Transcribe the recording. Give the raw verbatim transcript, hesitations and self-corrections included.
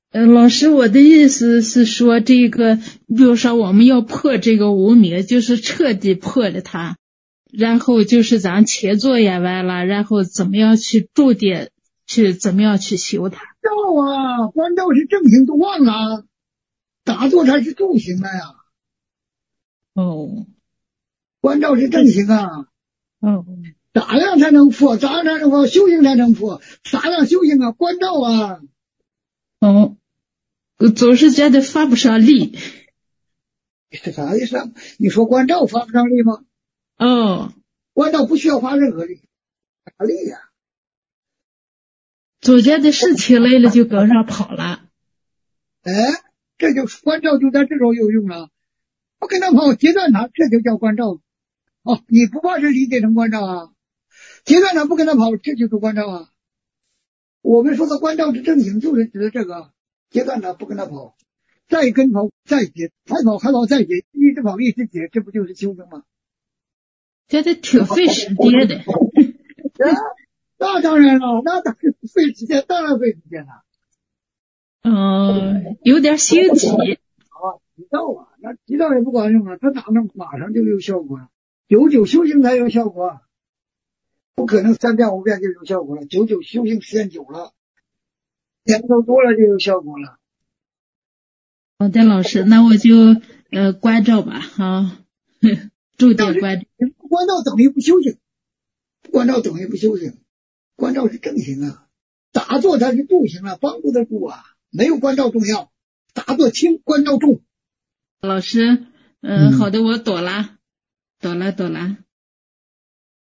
呃，老师，我的意思是说，这个，比如说我们要破这个无明，就是彻底破了它，然后就是咱切作业完了，然后怎么样去重点去怎么样去修它？ 照啊，观照是正行不忘啊，打坐才是助行的呀。 哦， 观照是正行啊。 哦， 咋样才能破？咋样才能破？修行才能破。啥样修行啊？观照啊。 哦，总是觉得发不上力。 是啥意思啊？你说观照发不上力吗？ 哦， 观照不需要发任何力，啥力呀、啊？ 总觉得事情来了就跟上跑了。 哎，这就观照就在这种有用了。不跟他跑，截断他，这就叫观照。哦，你不把这理解成观照啊？截断他不跟他跑，这就是观照啊。我们说的观照之正行，就是指的这个，截断他不跟他跑，再跟跑再截，还跑还跑再截，一直跑一直截，这不就是修行吗？ 觉得挺费时间的。 啊，那当然了，那当然费时间，当然费时间了。 嗯，有点心急。 啊，急躁啊，那急躁也不管用啊，他哪能马上就有效果啊？久久修行才有效果啊，不可能三遍五遍就有效果了。久久修行时间久了，年头多了就有效果了。 好的，老师，那我就呃关照吧，哈，重点关照。 不关照等于不修行，不关照等于不修行，关照是正行啊，打坐才是助行啊，帮助的助啊，没有关照重要，打坐轻，关照重。 老师，嗯、呃，好的，我懂了，懂了，懂了。